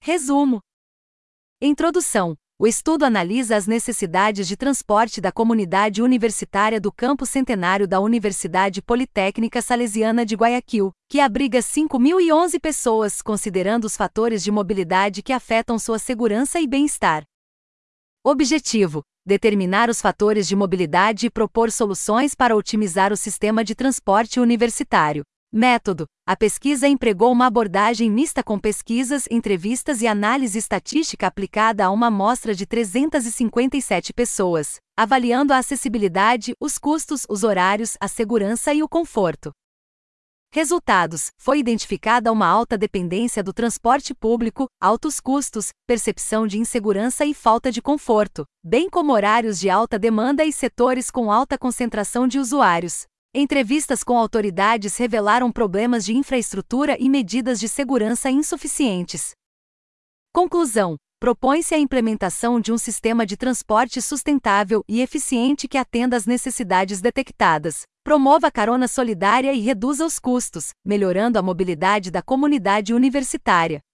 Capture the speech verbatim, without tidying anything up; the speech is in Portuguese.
Resumo. Introdução. O estudo analisa as necessidades de transporte da comunidade universitária do Campus Centenário da Universidade Politécnica Salesiana de Guayaquil, que abriga cinco mil e onze pessoas, considerando os fatores de mobilidade que afetam sua segurança e bem-estar. Objetivo: determinar os fatores de mobilidade e propor soluções para otimizar o sistema de transporte universitário. Método: a pesquisa empregou uma abordagem mista com pesquisas, entrevistas e análise estatística aplicada a uma amostra de trezentas e cinquenta e sete pessoas, avaliando a acessibilidade, os custos, os horários, a segurança e o conforto. Resultados: foi identificada uma alta dependência do transporte público, altos custos, percepção de insegurança e falta de conforto, bem como horários de alta demanda e setores com alta concentração de usuários. Entrevistas com autoridades revelaram problemas de infraestrutura e medidas de segurança insuficientes. Conclusão: propõe-se a implementação de um sistema de transporte sustentável e eficiente que atenda às necessidades detectadas, promova a carona solidária e reduza os custos, melhorando a mobilidade da comunidade universitária.